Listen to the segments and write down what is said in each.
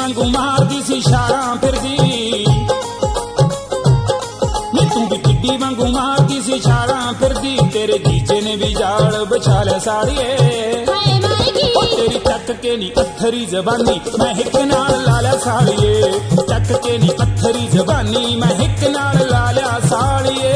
ਵਾਂਗੂ ਮਾਰਦੀ ਸੀ ਛਾਲਾਂ ਫਿਰਦੀ ਨੀ ਤੂੰ ਵੀ ਟਿੱਡੀ ਵਾਂਗੂ ਮਾਰਦੀ ਸੀ ਛਾਲਾਂ ਫਿਰਦੀ ਤੇਰੇ ਜੀਜੇ ਨੇ ਵੀ ਜਾਲ ਵਿਛਾ ਲਿਆ ਸਾੜੀਏ ਤੇਰੀ ਚੱਕ ਕੇ ਨੀ ਪੱਥਰੀ ਜ਼ਬਾਨੀ ਮੈਂ ਹਿੱਕ ਨਾਲ ਲਾ ਲਿਆ ਸਾੜੀਏ ਚੱਕ ਕੇ ਨੀ ਪੱਥਰੀ ਜ਼ਬਾਨੀ ਮੈਂ ਹਿੱਕ ਨਾਲ ਲਾ ਲਿਆ ਸਾੜੀਏ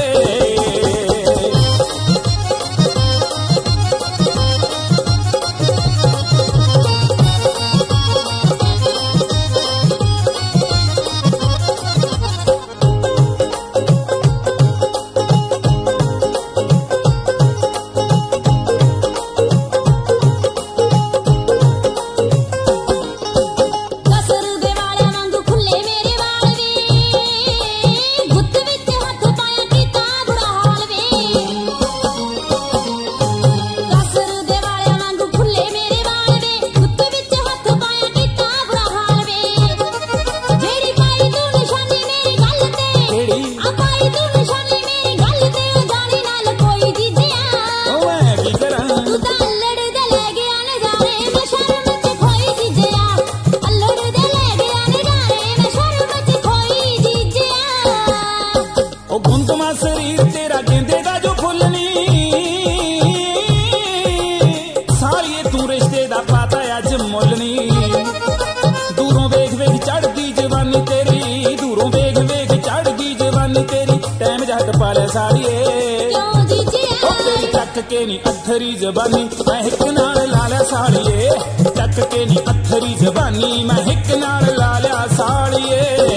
शरीर तेरा गेंदे दा जो फुलनी सालिए तू रिश्ते दा पाता अज मुलनी दूरों वेख वेख चढ़दी जवानी तेरी दूरों वेख वेख चढ़दी जवानी तेरी टाइम जट पाले सालिए तेरी चक के नी अथरी जबानी मैं हिक नाल ला लिया सालिए चक के नी अथरी जबानी मैं हिक नाल ला लिया सालिए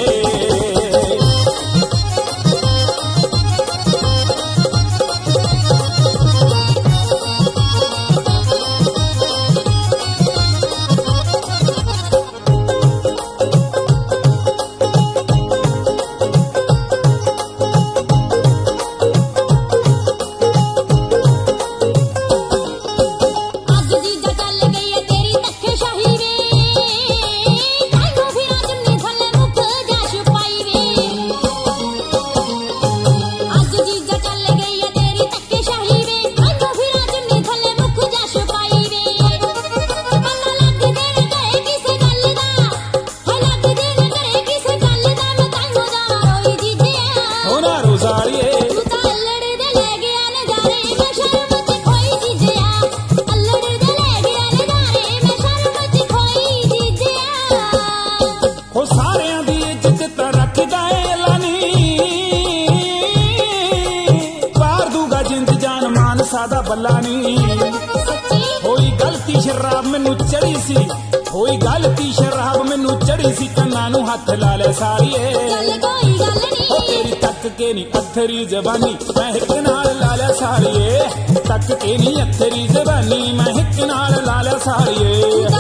सादा बल्ला नहीं होई गलती शराब मैनू चढ़ी सी होई गलती शराब मैनू चढ़ी सी कन्ना नू हथ ला ले सालिए तेरी तक के नी अथरी जबानी मैं हिक नाल ला लिया सालिए तक के नी अथरी जबानी मैं हिक नाल ला लिया सालिए